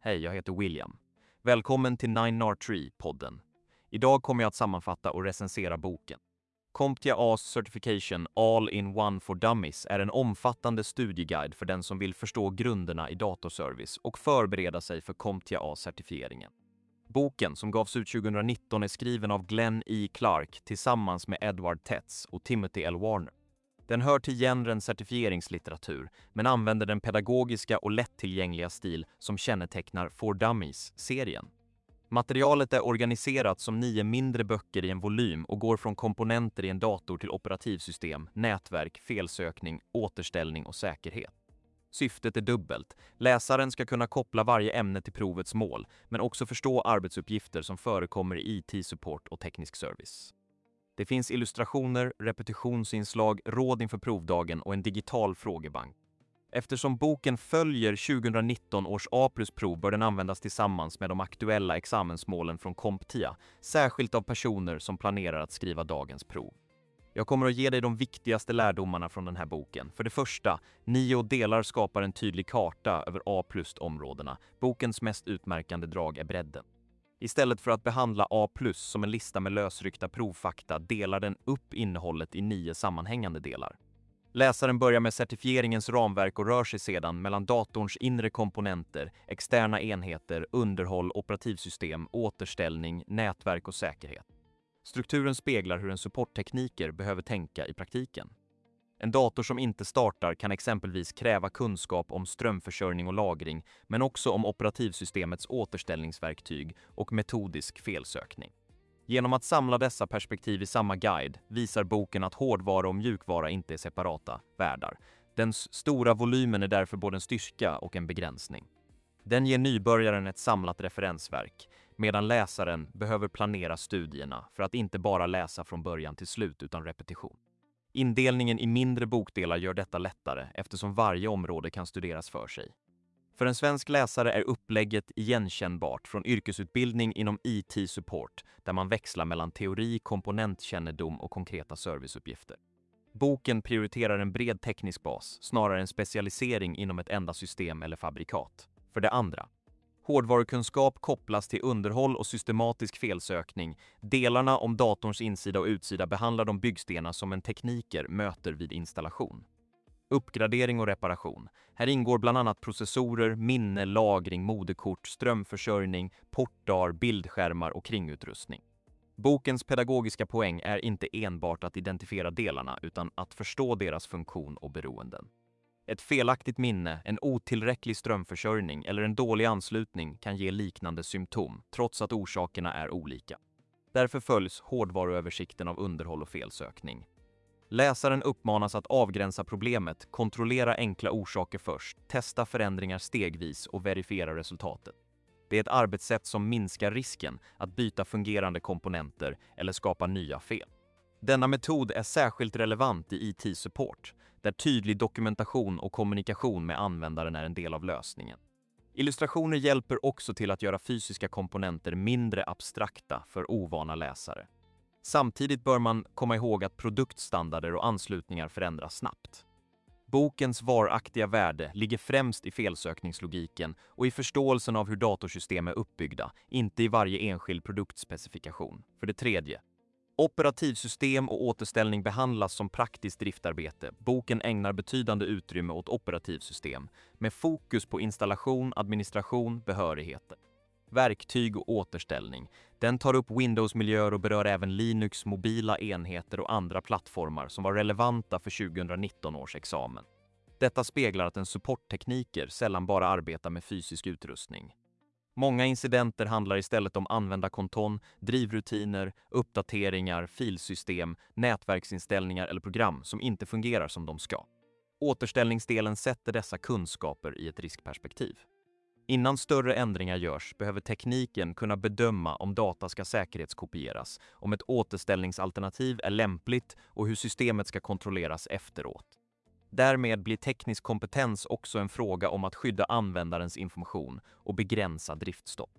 Hej, jag heter William. Välkommen till 9R3-podden. Idag kommer jag att sammanfatta och recensera boken. CompTIA A's Certification All-in-One for Dummies är en omfattande studieguide för den som vill förstå grunderna i datorservice och förbereda sig för CompTIA A-certifieringen. Boken, som gavs ut 2019, är skriven av Glenn E. Clark tillsammans med Edward Tetz och Timothy L. Warner. Den hör till genren certifieringslitteratur, men använder den pedagogiska och lättillgängliga stil som kännetecknar For Dummies-serien. Materialet är organiserat som 9 mindre böcker i en volym och går från komponenter i en dator till operativsystem, nätverk, felsökning, återställning och säkerhet. Syftet är dubbelt. Läsaren ska kunna koppla varje ämne till provets mål, men också förstå arbetsuppgifter som förekommer i IT-support och teknisk service. Det finns illustrationer, repetitionsinslag, råd inför provdagen och en digital frågebank. Eftersom boken följer 2019 års A+-prov bör den användas tillsammans med de aktuella examensmålen från CompTIA, särskilt av personer som planerar att skriva dagens prov. Jag kommer att ge dig de viktigaste lärdomarna från den här boken. För det första, 9 delar skapar en tydlig karta över A+-områdena. Bokens mest utmärkande drag är bredden. Istället för att behandla A+ som en lista med lösryckta provfakta delar den upp innehållet i 9 sammanhängande delar. Läsaren börjar med certifieringens ramverk och rör sig sedan mellan datorns inre komponenter, externa enheter, underhåll, operativsystem, återställning, nätverk och säkerhet. Strukturen speglar hur en supporttekniker behöver tänka i praktiken. En dator som inte startar kan exempelvis kräva kunskap om strömförsörjning och lagring, men också om operativsystemets återställningsverktyg och metodisk felsökning. Genom att samla dessa perspektiv i samma guide visar boken att hårdvara och mjukvara inte är separata världar. Den stora volymen är därför både en styrka och en begränsning. Den ger nybörjaren ett samlat referensverk, medan läsaren behöver planera studierna för att inte bara läsa från början till slut utan repetition. Indelningen i mindre bokdelar gör detta lättare eftersom varje område kan studeras för sig. För en svensk läsare är upplägget igenkännbart från yrkesutbildning inom IT-support där man växlar mellan teori, komponentkännedom och konkreta serviceuppgifter. Boken prioriterar en bred teknisk bas snarare än specialisering inom ett enda system eller fabrikat. För det andra, hårdvarukunskap kopplas till underhåll och systematisk felsökning. Delarna om datorns insida och utsida behandlar de byggstenar som en tekniker möter vid installation. Uppgradering och reparation. Här ingår bland annat processorer, minne, lagring, moderkort, strömförsörjning, portar, bildskärmar och kringutrustning. Bokens pedagogiska poäng är inte enbart att identifiera delarna utan att förstå deras funktion och beroenden. Ett felaktigt minne, en otillräcklig strömförsörjning eller en dålig anslutning kan ge liknande symptom, trots att orsakerna är olika. Därför följs hårdvaruöversikten av underhåll och felsökning. Läsaren uppmanas att avgränsa problemet, kontrollera enkla orsaker först, testa förändringar stegvis och verifiera resultatet. Det är ett arbetssätt som minskar risken att byta fungerande komponenter eller skapa nya fel. Denna metod är särskilt relevant i IT-support, där tydlig dokumentation och kommunikation med användaren är en del av lösningen. Illustrationer hjälper också till att göra fysiska komponenter mindre abstrakta för ovana läsare. Samtidigt bör man komma ihåg att produktstandarder och anslutningar förändras snabbt. Bokens varaktiga värde ligger främst i felsökningslogiken och i förståelsen av hur datorsystem är uppbyggda, inte i varje enskild produktspecifikation. För det tredje, operativsystem och återställning behandlas som praktiskt driftarbete. Boken ägnar betydande utrymme åt operativsystem, med fokus på installation, administration, behörigheter. Verktyg och återställning. Den tar upp Windows-miljöer och berör även Linux, mobila enheter och andra plattformar som var relevanta för 2019 års examen. Detta speglar att en supporttekniker sällan bara arbetar med fysisk utrustning. Många incidenter handlar istället om användarkonton, drivrutiner, uppdateringar, filsystem, nätverksinställningar eller program som inte fungerar som de ska. Återställningsdelen sätter dessa kunskaper i ett riskperspektiv. Innan större ändringar görs behöver tekniken kunna bedöma om data ska säkerhetskopieras, om ett återställningsalternativ är lämpligt och hur systemet ska kontrolleras efteråt. Därmed blir teknisk kompetens också en fråga om att skydda användarens information och begränsa driftstopp.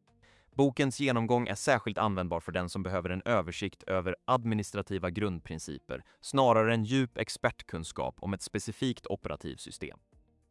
Bokens genomgång är särskilt användbar för den som behöver en översikt över administrativa grundprinciper snarare än djup expertkunskap om ett specifikt operativsystem.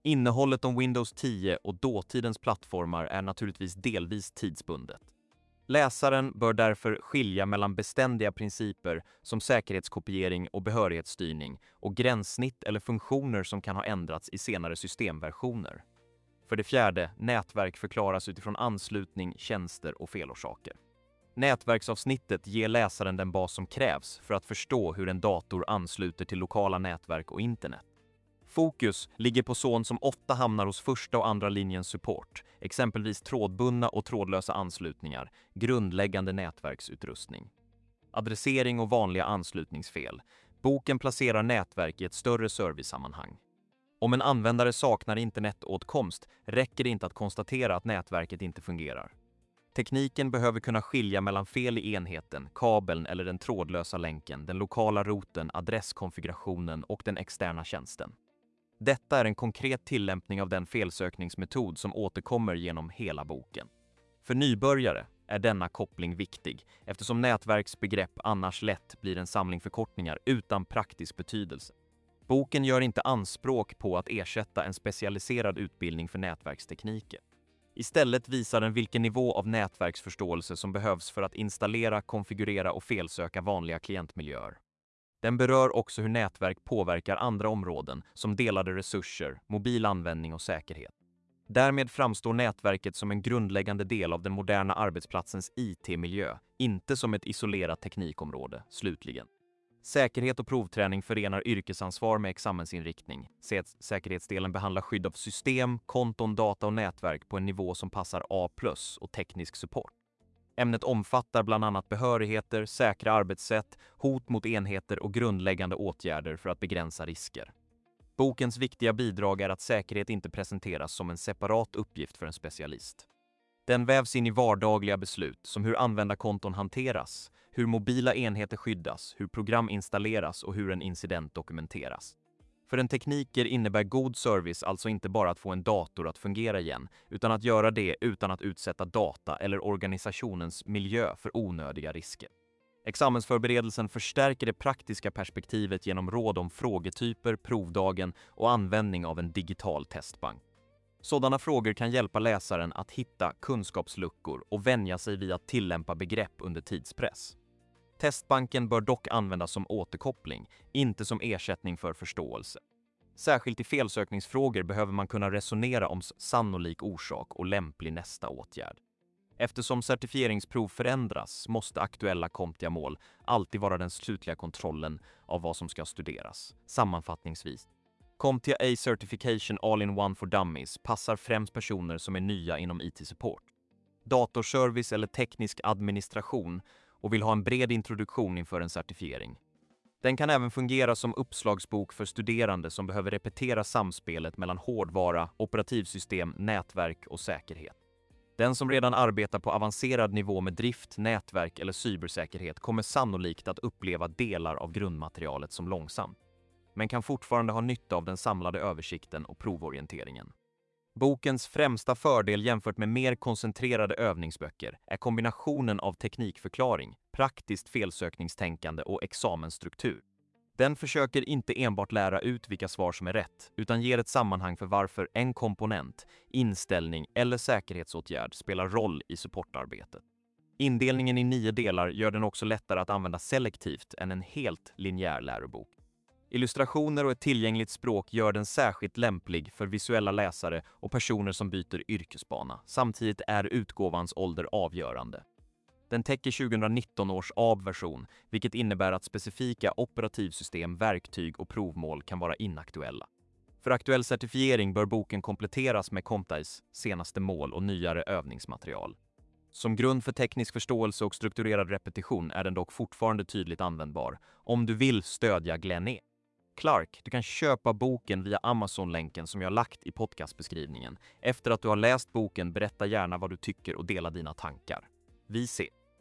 Innehållet om Windows 10 och dåtidens plattformar är naturligtvis delvis tidsbundet. Läsaren bör därför skilja mellan beständiga principer som säkerhetskopiering och behörighetsstyrning och gränssnitt eller funktioner som kan ha ändrats i senare systemversioner. För det fjärde, nätverk förklaras utifrån anslutning, tjänster och felorsaker. Nätverksavsnittet ger läsaren den bas som krävs för att förstå hur en dator ansluter till lokala nätverk och internet. Fokus ligger på sådant som ofta hamnar hos första och andra linjens support, exempelvis trådbundna och trådlösa anslutningar, grundläggande nätverksutrustning. Adressering och vanliga anslutningsfel. Boken placerar nätverk i ett större servicesammanhang. Om en användare saknar internetåtkomst räcker det inte att konstatera att nätverket inte fungerar. Tekniken behöver kunna skilja mellan fel i enheten, kabeln eller den trådlösa länken, den lokala routern, adresskonfigurationen och den externa tjänsten. Detta är en konkret tillämpning av den felsökningsmetod som återkommer genom hela boken. För nybörjare är denna koppling viktig eftersom nätverksbegrepp annars lätt blir en samling förkortningar utan praktisk betydelse. Boken gör inte anspråk på att ersätta en specialiserad utbildning för nätverkstekniker. Istället visar den vilken nivå av nätverksförståelse som behövs för att installera, konfigurera och felsöka vanliga klientmiljöer. Den berör också hur nätverk påverkar andra områden som delade resurser, mobil användning och säkerhet. Därmed framstår nätverket som en grundläggande del av den moderna arbetsplatsens IT-miljö, inte som ett isolerat teknikområde, slutligen. Säkerhet och provträning förenar yrkesansvar med examensinriktning. Säkerhetsdelen behandlar skydd av system, konton, data och nätverk på en nivå som passar A+ och teknisk support. Ämnet omfattar bland annat behörigheter, säkra arbetssätt, hot mot enheter och grundläggande åtgärder för att begränsa risker. Bokens viktiga bidrag är att säkerhet inte presenteras som en separat uppgift för en specialist. Den vävs in i vardagliga beslut som hur användarkonton hanteras, hur mobila enheter skyddas, hur program installeras och hur en incident dokumenteras. För en tekniker innebär god service alltså inte bara att få en dator att fungera igen, utan att göra det utan att utsätta data eller organisationens miljö för onödiga risker. Examensförberedelsen förstärker det praktiska perspektivet genom råd om frågetyper, provdagen och användning av en digital testbank. Sådana frågor kan hjälpa läsaren att hitta kunskapsluckor och vänja sig vid att tillämpa begrepp under tidspress. Testbanken bör dock användas som återkoppling, inte som ersättning för förståelse. Särskilt i felsökningsfrågor behöver man kunna resonera om sannolik orsak och lämplig nästa åtgärd. Eftersom certifieringsprov förändras måste aktuella CompTIA-mål alltid vara den slutliga kontrollen av vad som ska studeras. Sammanfattningsvis. CompTIA A Certification All-in-One for Dummies passar främst personer som är nya inom IT-support, datorservice eller teknisk administration och vill ha en bred introduktion inför en certifiering. Den kan även fungera som uppslagsbok för studerande som behöver repetera samspelet mellan hårdvara, operativsystem, nätverk och säkerhet. Den som redan arbetar på avancerad nivå med drift, nätverk eller cybersäkerhet kommer sannolikt att uppleva delar av grundmaterialet som långsamt, men kan fortfarande ha nytta av den samlade översikten och provorienteringen. Bokens främsta fördel jämfört med mer koncentrerade övningsböcker är kombinationen av teknikförklaring, praktiskt felsökningstänkande och examensstruktur. Den försöker inte enbart lära ut vilka svar som är rätt, utan ger ett sammanhang för varför en komponent, inställning eller säkerhetsåtgärd spelar roll i supportarbetet. Indelningen i 9 delar gör den också lättare att använda selektivt än en helt linjär lärobok. Illustrationer och ett tillgängligt språk gör den särskilt lämplig för visuella läsare och personer som byter yrkesbana. Samtidigt är utgåvans ålder avgörande. Den täcker 2019 års AB-version, vilket innebär att specifika operativsystem, verktyg och provmål kan vara inaktuella. För aktuell certifiering bör boken kompletteras med CompTIAs senaste mål och nyare övningsmaterial. Som grund för teknisk förståelse och strukturerad repetition är den dock fortfarande tydligt användbar om du vill stödja Glenn E. Clark. Du kan köpa boken via Amazon-länken som jag lagt i podcastbeskrivningen. Efter att du har läst boken, berätta gärna vad du tycker och dela dina tankar. Vi ses!